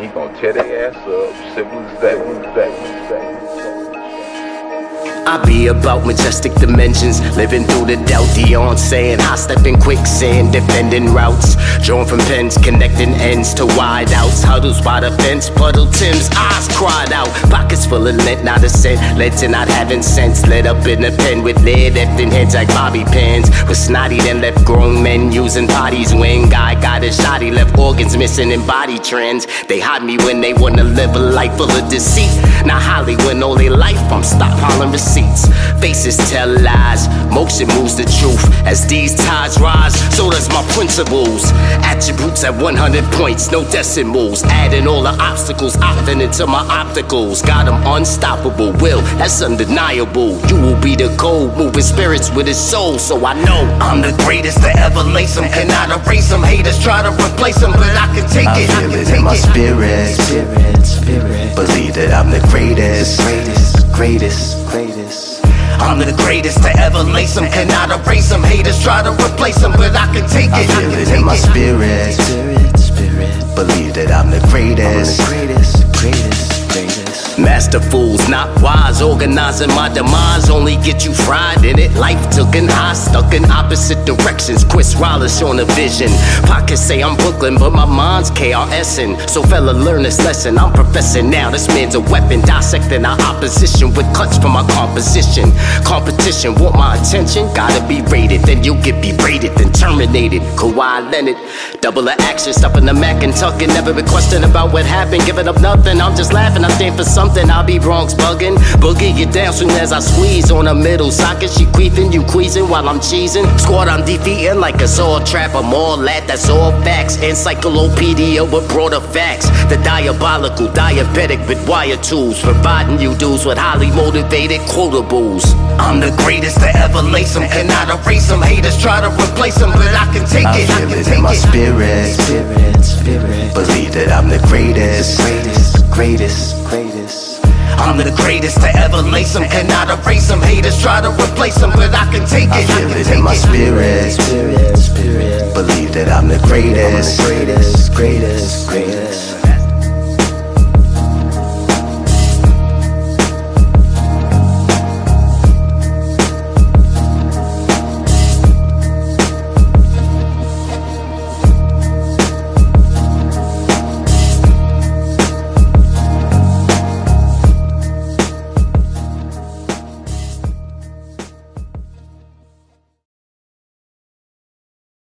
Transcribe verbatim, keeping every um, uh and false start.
he gon' tear their ass up. Simple as that. that, that. I be about majestic dimensions, living through the doubt, Dion saying, I step in quicksand, defending routes, drawn from pens, connecting ends to wide outs, huddles by the fence, puddle Tim's eyes cried out, pockets full of lint, not a cent, led to not having sense, led up in a pen with lead, left in heads like bobby pins, with snotty then left grown men using potties, when guy got a shot, he left organs missing in body trends, they hide me when they wanna live a life full of deceit, not Holly when all their life I'm stockpiling receipts. Faces tell lies, motion moves the truth. As these tides rise, so does my principles. Attributes at one hundred points, no decimals. Adding all the obstacles, opting into my opticals. Got them unstoppable, will, that's undeniable. You will be the gold, moving spirits with his soul. So I know I'm the greatest to ever lace them. Cannot erase them, haters try to replace them, but I can take it. I feel it in my spirit, spirit, spirit. Believe that I'm the greatest, greatest, greatest, greatest. I'm the greatest to ever lace them, cannot erase them. Haters try to replace them, but I can take it. I feel it in my spirit, spirit, spirit. Believe that I'm the greatest, I'm the greatest, greatest, greatest. Master fools, not wise, organizing my demise only get you fried in it. Life took an high, stuck in opposite directions. Chris Wallace on a vision. Pockets say I'm Brooklyn, but my mind's K R S ing. So fella, learn this lesson. I'm professing now. This man's a weapon, dissecting our opposition with cuts from my composition. Competition want my attention, gotta be rated. Then you get berated, then terminated. Kawhi Leonard, double the action, stuffing the Mac and tucking. Never been questioned about what happened, giving up nothing. I'm just laughing, I stand for something. I'll be Bronx bugging, boogie you down soon as I squeeze on a middle socket. She queefing, you queasing while I'm cheesing. Squad I'm defeating like a sword trap. I'm all that, that's all facts. Encyclopedia with broader facts. The diabolical, diabetic with wire tools, providing you dudes with highly motivated quotables. I'm the greatest to ever lace them, cannot erase them. Haters try to replace them, but I can take I it. feel I can it take in my it. spirit, spirit, spirit. Believe that I'm the greatest, greatest, greatest, greatest. I'm the greatest to ever lace them, cannot erase them. Haters try to replace them, but I can take it. I feel can it take in my it. spirit, spirit, spirit. Believe that I'm the greatest, I'm the greatest, greatest, greatest.